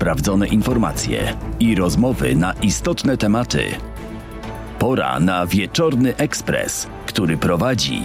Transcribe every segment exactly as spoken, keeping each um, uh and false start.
sprawdzone informacje i rozmowy na istotne tematy. Pora na Wieczorny Ekspres, który prowadzi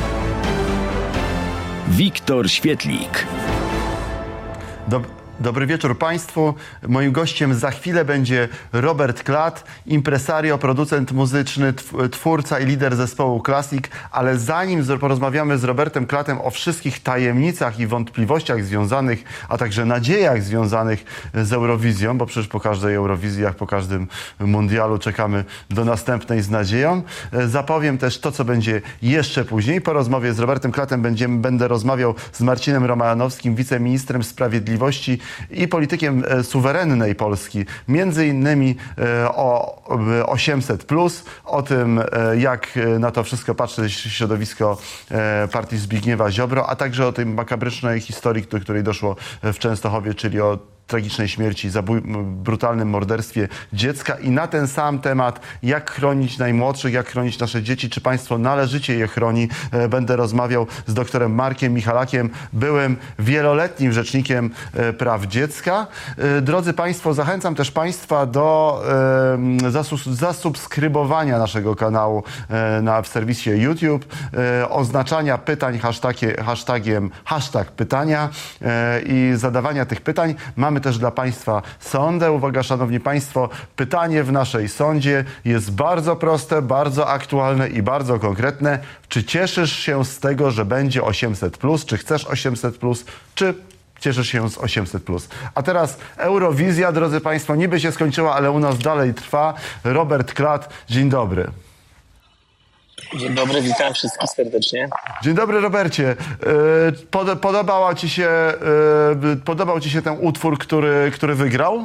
Wiktor Świetlik. Dob- Dobry wieczór Państwu. Moim gościem za chwilę będzie Robert Klat, impresario, producent muzyczny, twórca i lider zespołu Classic. Ale zanim porozmawiamy z Robertem Klatem o wszystkich tajemnicach i wątpliwościach związanych, a także nadziejach związanych z Eurowizją, bo przecież po każdej Eurowizji, jak po każdym mundialu czekamy do następnej z nadzieją, zapowiem też to, co będzie jeszcze później. Po rozmowie z Robertem Klatem będziemy, będę rozmawiał z Marcinem Romanowskim, wiceministrem sprawiedliwości i politykiem suwerennej Polski, między innymi o osiemset plus, o tym, jak na to wszystko patrzy środowisko partii Zbigniewa Ziobro, a także o tej makabrycznej historii, do której doszło w Częstochowie, czyli o tragicznej śmierci, zabój, brutalnym morderstwie dziecka. I na ten sam temat, jak chronić najmłodszych, jak chronić nasze dzieci, czy państwo należycie je chroni, będę rozmawiał z doktorem Markiem Michalakiem, byłym wieloletnim rzecznikiem praw dziecka. Drodzy Państwo, zachęcam też Państwa do zasus- zasubskrybowania naszego kanału na, w serwisie YouTube, oznaczania pytań hasztagie, hashtagiem hashtag pytania i zadawania tych pytań. Mamy też dla Państwa sondę. Uwaga, Szanowni Państwo, pytanie w naszej sondzie jest bardzo proste, bardzo aktualne i bardzo konkretne. Czy cieszysz się z tego, że będzie osiemset plus? Czy chcesz osiemset plus? Czy cieszysz się z osiemset plus? A teraz Eurowizja, drodzy Państwo, niby się skończyła, ale u nas dalej trwa. Robert Klat, dzień dobry. Dzień dobry, witam wszystkich serdecznie. Dzień dobry, Robercie. Pod, podobała ci się, podobał Ci się ten utwór, który, który wygrał?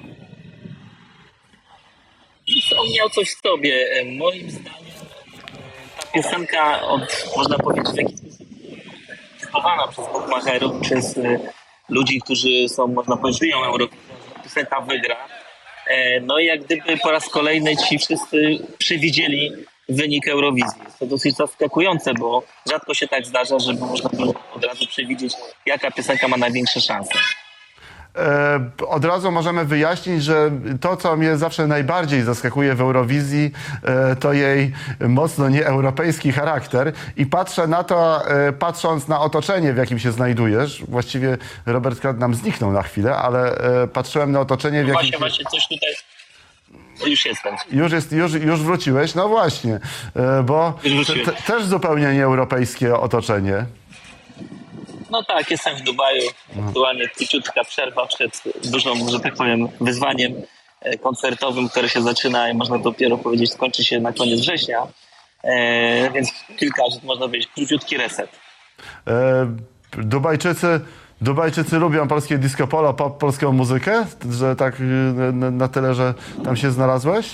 On miał coś w sobie. Moim zdaniem ta piosenka, od, można powiedzieć, w jakiś sposób schowana przez bookmacherów, przez ludzi, którzy są, można powiedzieć, żyją Eurowizją, że ta piosenka wygra. No i jak gdyby po raz kolejny ci wszyscy przewidzieli wynik Eurowizji. Jest to dosyć zaskakujące, bo rzadko się tak zdarza, żeby można było od razu przewidzieć, jaka piosenka ma największe szanse. E, od razu możemy wyjaśnić, że to, co mnie zawsze najbardziej zaskakuje w Eurowizji, e, to jej mocno nieeuropejski charakter. I patrzę na to, e, patrząc na otoczenie, w jakim się znajdujesz. Właściwie Robert Klat nam zniknął na chwilę, ale e, patrzyłem na otoczenie, w no jakim... Właśnie, właśnie coś tutaj... Już jestem. Już, jest, już, już wróciłeś? No właśnie, bo te, też zupełnie nieeuropejskie otoczenie. No tak, jestem w Dubaju. Aktualnie króciutka przerwa przed dużą, że tak powiem, wyzwaniem koncertowym, które się zaczyna i można dopiero powiedzieć, skończy się na koniec września. E, więc kilka, można powiedzieć, króciutki reset. E, Dubajczycy... Dubajczycy lubią polskie disco polo, pop, polską muzykę? Że tak na, na tyle, że tam się znalazłeś?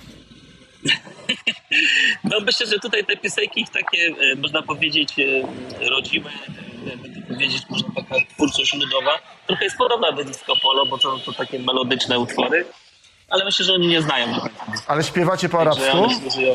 No myślę, że tutaj te piosenki takie, można powiedzieć, rodzime, jakby powiedzieć, może taka twórczość ludowa, trochę jest podobna do disco polo, bo to, to takie melodyczne utwory, ale myślę, że oni nie znają do końca. Ale śpiewacie po arabsku?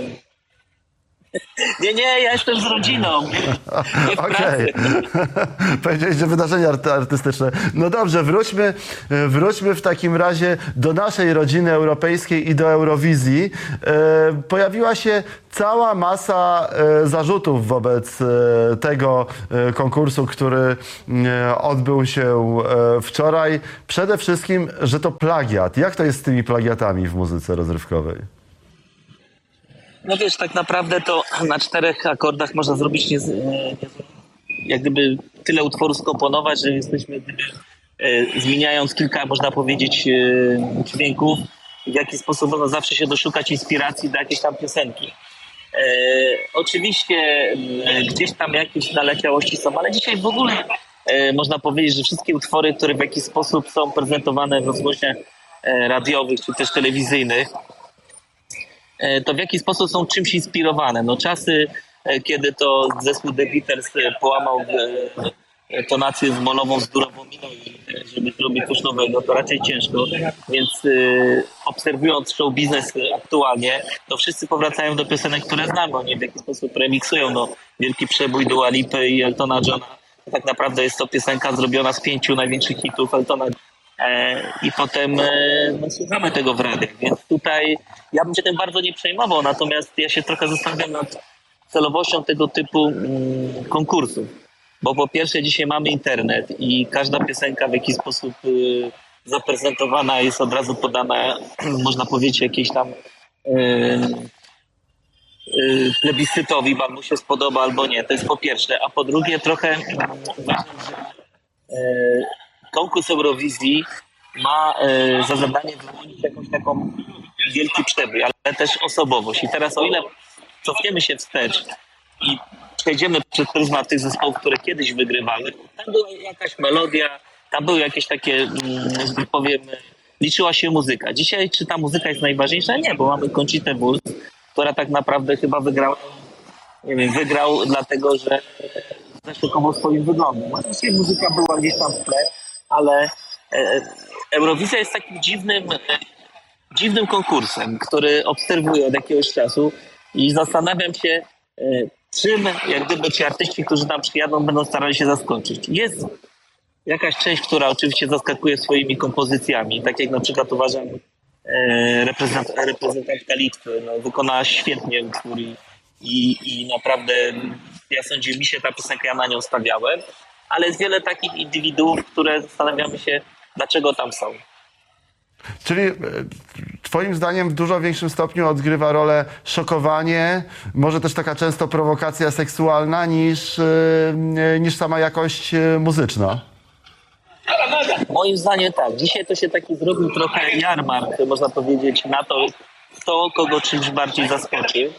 Nie, nie, ja jestem z rodziną. Okej. Powiedziałeś, że wydarzenia artystyczne. No dobrze, wróćmy, wróćmy w takim razie do naszej rodziny europejskiej i do Eurowizji. E, pojawiła się cała masa e, zarzutów wobec e, tego e, konkursu, który e, odbył się e, wczoraj. Przede wszystkim, że to plagiat. Jak to jest z tymi plagiatami w muzyce rozrywkowej? No wiesz, tak naprawdę to na czterech akordach można zrobić nie, nie, jak gdyby tyle utworów skomponować, że jesteśmy gdyby, e, zmieniając kilka, można powiedzieć, e, dźwięków, w jaki sposób można zawsze się doszukać inspiracji do jakiejś tam piosenki. E, oczywiście e, gdzieś tam jakieś naleciałości są, ale dzisiaj w ogóle e, można powiedzieć, że wszystkie utwory, które w jakiś sposób są prezentowane w rozgłośniach e, radiowych czy też telewizyjnych, to w jaki sposób są czymś inspirowane. No czasy, kiedy to zespół The Beatles połamał tonację z molową, z durową miną, żeby zrobić coś nowego, to raczej ciężko. Więc y, obserwując show biznes aktualnie, to wszyscy powracają do piosenek, które znamy. Oni w jakiś sposób remiksują. No, wielki przebój Dua Lipy i Eltona Johna. Tak naprawdę jest to piosenka zrobiona z pięciu największych hitów Eltona i potem no, słuchamy tego w radiach, więc tutaj ja bym się tym bardzo nie przejmował, natomiast ja się trochę zastanawiam nad celowością tego typu mm, konkursów, bo po pierwsze dzisiaj mamy internet i każda piosenka w jakiś sposób y, zaprezentowana jest od razu podana, można powiedzieć, jakiejś tam y, y, plebiscytowi, bo mu się spodoba albo nie, to jest po pierwsze, a po drugie trochę y, uważam, że y, konkurs Eurowizji ma y, za zadanie wyłonić jakąś taką wielki przebój, ale też osobowość. I teraz o ile cofniemy się wstecz i przejdziemy przez pryzmat tych zespołów, które kiedyś wygrywały, tam była jakaś melodia, tam były jakieś takie, że tak powiem, liczyła się muzyka. Dzisiaj czy ta muzyka jest najważniejsza? Nie, bo mamy Conchitę Wurst, która tak naprawdę chyba wygrała, nie wiem, wygrał dlatego, że zaszokował swoim wyglądem. Oczywiście muzyka była gdzieś tam w tle, ale e, Eurowizja jest takim dziwnym, e, dziwnym konkursem, który obserwuję od jakiegoś czasu i zastanawiam się, e, czym jak gdyby ci artyści, którzy tam przyjadą, będą starali się zaskoczyć. Jest jakaś część, która oczywiście zaskakuje swoimi kompozycjami, tak jak na przykład uważam e, reprezent, reprezentantka Litwy, no, wykonała świetnie utwór i, i, i naprawdę ja sądzę, mi się ta piosenka, ja na nią stawiałem, ale jest wiele takich indywiduów, które zastanawiamy się, dlaczego tam są. Czyli twoim zdaniem w dużo większym stopniu odgrywa rolę szokowanie, może też taka często prowokacja seksualna niż, niż sama jakość muzyczna? Moim zdaniem tak. Dzisiaj to się taki zrobił trochę jarmark, można powiedzieć, na to, kto kogo czymś bardziej zaskoczył.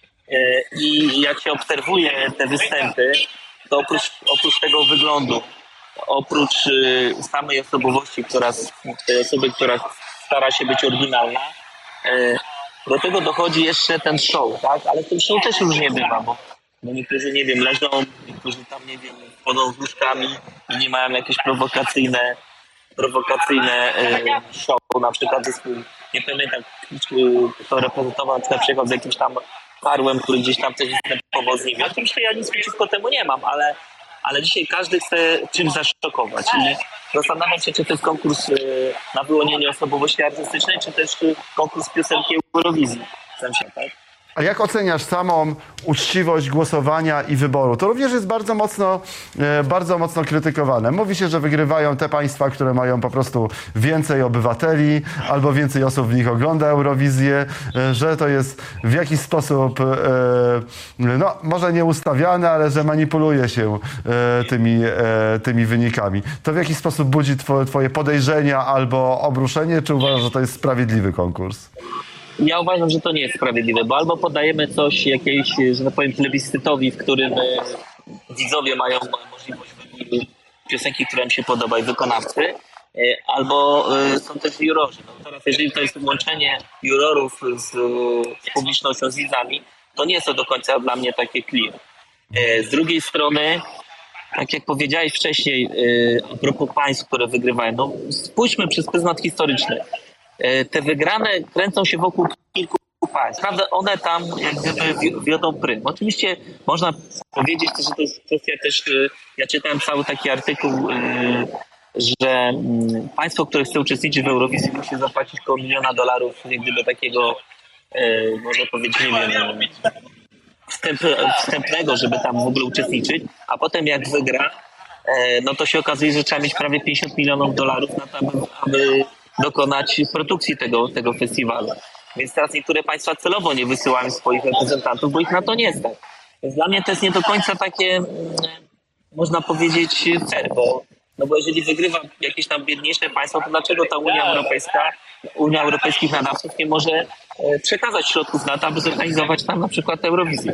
I jak się obserwuje te występy, to oprócz, oprócz tego wyglądu, oprócz y, samej osobowości, która, tej osoby, która stara się być oryginalna, y, do tego dochodzi jeszcze ten show, tak? Ale ten show też różnie bywa, bo, bo niektórzy, nie wiem, leżą, niektórzy tam, nie wiem, wchodzą z łóżkami i nie mają jakieś prowokacyjne, prowokacyjne y, show, na przykład zespół, nie pamiętam, kto reprezentował na przykład z jakimś tam Karłem, który gdzieś tam też występował z nimi. Oczywiście ja nic przeciwko temu nie mam, ale ale dzisiaj każdy chce czymś zaszokować i zastanawiam się, czy to jest konkurs y, na wyłonienie osobowości artystycznej, czy też y, konkurs piosenki Eurowizji. W sensie, tak? A jak oceniasz samą uczciwość głosowania i wyboru? To również jest bardzo mocno, e, bardzo mocno krytykowane. Mówi się, że wygrywają te państwa, które mają po prostu więcej obywateli albo więcej osób w nich ogląda Eurowizję, e, że to jest w jakiś sposób, e, no może nie ustawiane, ale że manipuluje się e, tymi, e, tymi wynikami. To w jakiś sposób budzi twoje, twoje podejrzenia albo obruszenie, czy uważasz, że to jest sprawiedliwy konkurs? Ja uważam, że to nie jest sprawiedliwe, bo albo podajemy coś jakieś, że tak powiem, plebiscytowi, w którym widzowie mają możliwość wyboru piosenki, która im się podoba i wykonawcy, albo są też jurorzy. No teraz jeżeli to jest łączenie jurorów z, z publicznością, z widzami, to nie jest to do końca dla mnie takie clear. Z drugiej strony, tak jak powiedziałeś wcześniej, a propos państw, które wygrywają, no spójrzmy przez pryzmat historyczny. Te wygrane kręcą się wokół kilku państw. Prawda, one tam jak gdyby wiodą prym. Oczywiście można powiedzieć, że to jest kwestia też, ja czytałem cały taki artykuł, że państwo, które chce uczestniczyć w Eurowizji, musi zapłacić około miliona dolarów, jak gdyby takiego, można powiedzieć, nie wiem, wstęp, wstępnego, żeby tam w ogóle uczestniczyć, a potem jak wygra, no to się okazuje, że trzeba mieć prawie pięćdziesiąt milionów dolarów na to, aby, aby dokonać produkcji tego, tego festiwalu. Więc teraz niektóre państwa celowo nie wysyłają swoich reprezentantów, bo ich na to nie stać. Więc dla mnie to jest nie do końca takie, można powiedzieć, fair, bo, no bo jeżeli wygrywa jakieś tam biedniejsze państwo, to dlaczego ta Unia Europejska, Unia Europejskich nadawców nie może przekazać środków na to, aby zorganizować tam na przykład Eurowizję?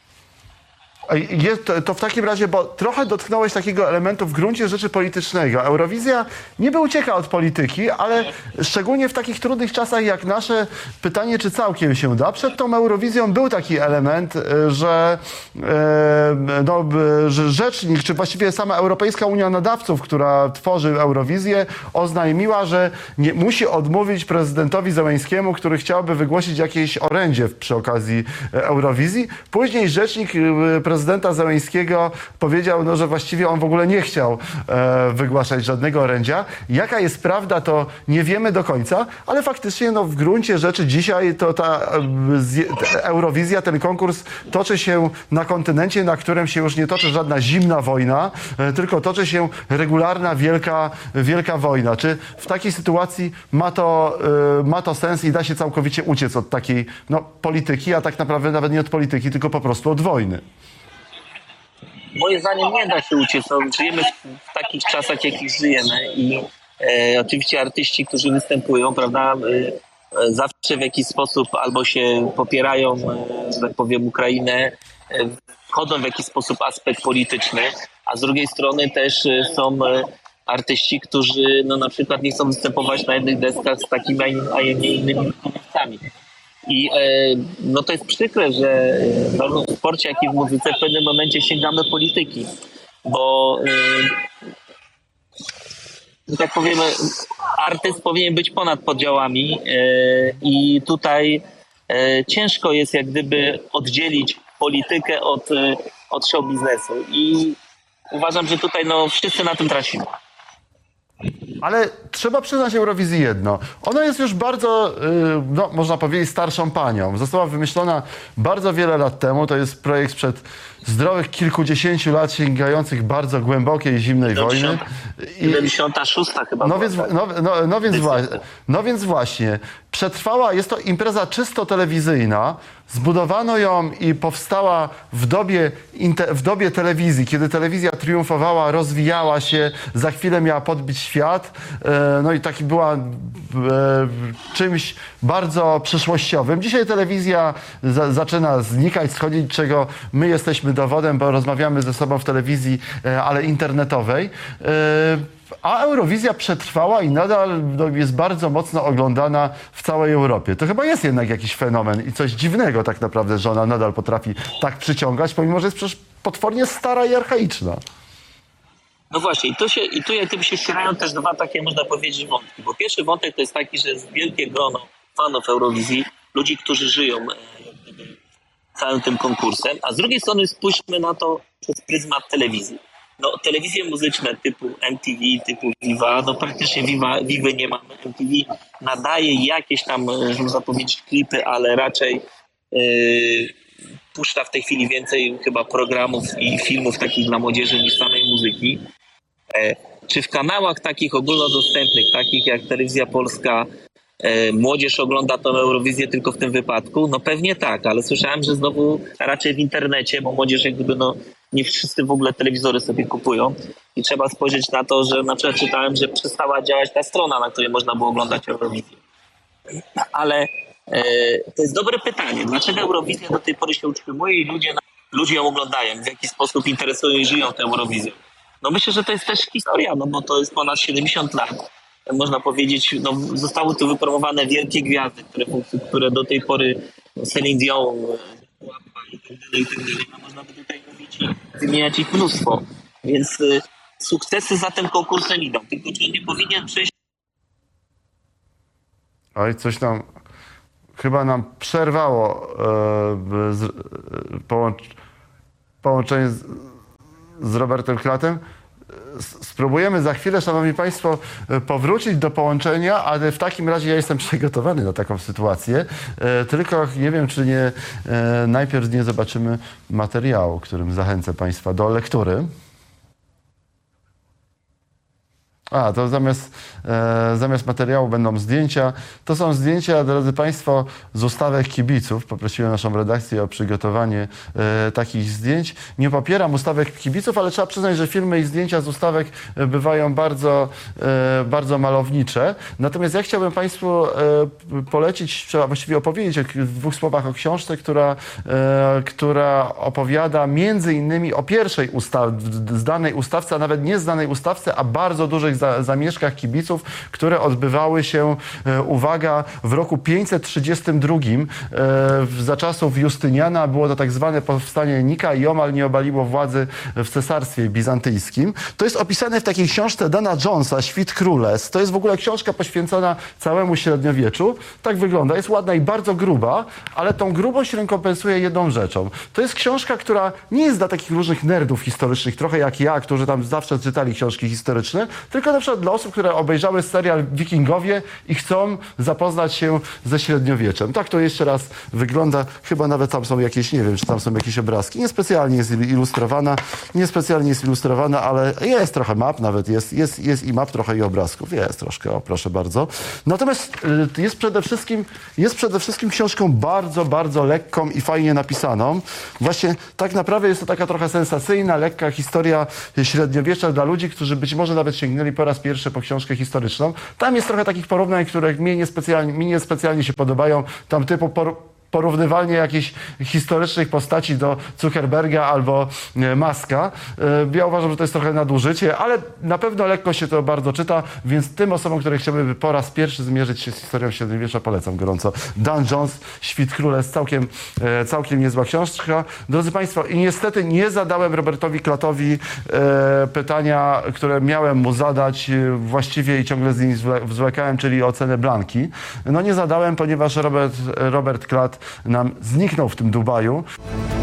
Jest, to w takim razie, bo trochę dotknąłeś takiego elementu w gruncie rzeczy politycznego. Eurowizja niby ucieka od polityki, ale szczególnie w takich trudnych czasach jak nasze, pytanie, czy całkiem się da. Przed tą Eurowizją był taki element, że, no, że rzecznik, czy właściwie sama Europejska Unia Nadawców, która tworzy Eurowizję, oznajmiła, że nie, musi odmówić prezydentowi Zełenskiemu, który chciałby wygłosić jakieś orędzie przy okazji Eurowizji. Później rzecznik prezydenta prezydenta Zełenskiego powiedział, no, że właściwie on w ogóle nie chciał e, wygłaszać żadnego orędzia. Jaka jest prawda, to nie wiemy do końca, ale faktycznie no, w gruncie rzeczy dzisiaj to ta, ta Eurowizja, ten konkurs toczy się na kontynencie, na którym się już nie toczy żadna zimna wojna, e, tylko toczy się regularna, wielka, wielka wojna. Czy w takiej sytuacji ma to, e, ma to sens i da się całkowicie uciec od takiej no, polityki, a tak naprawdę nawet nie od polityki, tylko po prostu od wojny? Moim zdaniem nie da się uciec. No, żyjemy w takich czasach, jakich żyjemy i e, oczywiście artyści, którzy występują, prawda, e, zawsze w jakiś sposób albo się popierają, e, że tak powiem, Ukrainę, e, wchodzą w jakiś sposób aspekt polityczny, a z drugiej strony też e, są e, artyści, którzy no, na przykład nie chcą występować na jednych deskach z takimi, a nie innymi wykonawcami. I e, no to jest przykre, że zarówno w sporcie, jak i w muzyce w pewnym momencie sięgamy polityki, bo e, że tak powiemy, artyst powinien być ponad podziałami e, i tutaj e, ciężko jest jak gdyby oddzielić politykę od, od show biznesu i uważam, że tutaj no wszyscy na tym tracimy. Ale trzeba przyznać Eurowizji jedno. Ona jest już bardzo, no, można powiedzieć, starszą panią. Została wymyślona bardzo wiele lat temu. To jest projekt sprzed zdrowych kilkudziesięciu lat, sięgających bardzo głębokiej, zimnej wojny. siedemdziesiąta szósta chyba. No więc, no, no, no, więc właśnie, no więc właśnie, przetrwała, jest to impreza czysto telewizyjna. Zbudowano ją i powstała w dobie, w dobie telewizji, kiedy telewizja triumfowała, rozwijała się, za chwilę miała podbić świat. No i taki była czymś bardzo przyszłościowym. Dzisiaj telewizja za, zaczyna znikać, schodzić, czego my jesteśmy dowodem, bo rozmawiamy ze sobą w telewizji, ale internetowej. A Eurowizja przetrwała i nadal no, jest bardzo mocno oglądana w całej Europie. To chyba jest jednak jakiś fenomen i coś dziwnego tak naprawdę, że ona nadal potrafi tak przyciągać, pomimo że jest przecież potwornie stara i archaiczna. No właśnie, i tu się, i tu jak gdyby się ścierają też dwa takie, można powiedzieć, wątki. Bo pierwszy wątek to jest taki, że jest wielkie grono fanów Eurowizji, ludzi, którzy żyją e, całym tym konkursem, a z drugiej strony spójrzmy na to przez pryzmat telewizji. No, telewizje muzyczne typu M T V, typu Viva, no praktycznie Viva, Vivy nie mamy. M T V nadaje jakieś tam, można powiedzieć, klipy, ale raczej yy, puszcza w tej chwili więcej chyba programów i filmów takich dla młodzieży niż samej muzyki. E, czy w kanałach takich ogólnodostępnych, takich jak Telewizja Polska, e, młodzież ogląda tą Eurowizję tylko w tym wypadku? No pewnie tak, ale słyszałem, że znowu raczej w internecie, bo młodzież jak gdyby no nie wszyscy w ogóle telewizory sobie kupują i trzeba spojrzeć na to, że na przykład czytałem, że przestała działać ta strona, na której można było oglądać Eurowizję. Ale e, to jest dobre pytanie. Dlaczego Eurowizja do tej pory się utrzymuje i ludzie, ludzie ją oglądają, w jaki sposób interesują i żyją tą Eurowizją? No myślę, że to jest też historia, no bo to jest ponad siedemdziesiąt lat. Można powiedzieć, no zostały tu wypromowane wielkie gwiazdy, które, które do tej pory Celine Dion, i tak dalej, i tak dalej. No można by tutaj mówić i wymieniać ich mnóstwo. Więc y, sukcesy za tym konkursem idą. Tylko czy nie powinien przyjść... Oj, coś nam... Chyba nam przerwało e, z, e, połącz, połączenie z, z Robertem Klatem. Spróbujemy za chwilę, szanowni państwo, powrócić do połączenia, ale w takim razie ja jestem przygotowany na taką sytuację. E, tylko nie wiem, czy nie e, najpierw nie zobaczymy materiału, którym zachęcę państwa do lektury. A, to zamiast, e, zamiast materiału będą zdjęcia. To są zdjęcia, drodzy państwo, z ustawek kibiców. Poprosiłem naszą redakcję o przygotowanie e, takich zdjęć. Nie popieram ustawek kibiców, ale trzeba przyznać, że filmy i zdjęcia z ustawek bywają bardzo, e, bardzo malownicze. Natomiast ja chciałbym państwu e, polecić, trzeba właściwie opowiedzieć w dwóch słowach o książce, która, e, która opowiada między innymi o pierwszej ustaw, zdanej ustawce, a nawet nie zdanej ustawce, a bardzo dużych pierwszych za, zamieszkach kibiców, które odbywały się, e, uwaga, w roku pięćset trzydziestym drugim e, za czasów Justyniana. Było to tak zwane powstanie Nika i omal nie obaliło władzy w cesarstwie bizantyjskim. To jest opisane w takiej książce Dana Jonesa, Świt Królestw. To jest w ogóle książka poświęcona całemu średniowieczu. Tak wygląda. Jest ładna i bardzo gruba, ale tą grubość rekompensuje jedną rzeczą. To jest książka, która nie jest dla takich różnych nerdów historycznych, trochę jak ja, którzy tam zawsze czytali książki historyczne, tylko na przykład dla osób, które obejrzały serial Wikingowie i chcą zapoznać się ze średniowieczem. Tak to jeszcze raz wygląda. Chyba nawet tam są jakieś, nie wiem, czy tam są jakieś obrazki. Niespecjalnie jest ilustrowana, niespecjalnie jest ilustrowana, ale jest trochę map, nawet jest, jest, jest i map, trochę i obrazków. Jest troszkę, o proszę bardzo. Natomiast y, jest przede wszystkim, jest przede wszystkim książką bardzo, bardzo lekką i fajnie napisaną. Właśnie tak naprawdę jest to taka trochę sensacyjna, lekka historia średniowiecza dla ludzi, którzy być może nawet sięgnęli po raz pierwszy po książkę historyczną. Tam jest trochę takich porównań, które mnie niespecjalnie, mi niespecjalnie się podobają. Tam typu por porównywanie jakichś historycznych postaci do Zuckerberga albo Muska. Ja uważam, że to jest trochę nadużycie, ale na pewno lekko się to bardzo czyta, więc tym osobom, które chciałyby po raz pierwszy zmierzyć się z historią średniowiecza, polecam gorąco. Dan Jones, Świt Królestw, całkiem, całkiem niezła książka. Drodzy Państwo, i niestety nie zadałem Robertowi Klatowi e, pytania, które miałem mu zadać właściwie i ciągle z nim zwlekałem, czyli ocenę Blanki. No nie zadałem, ponieważ Robert, Robert Klat nam zniknął w tym Dubaju.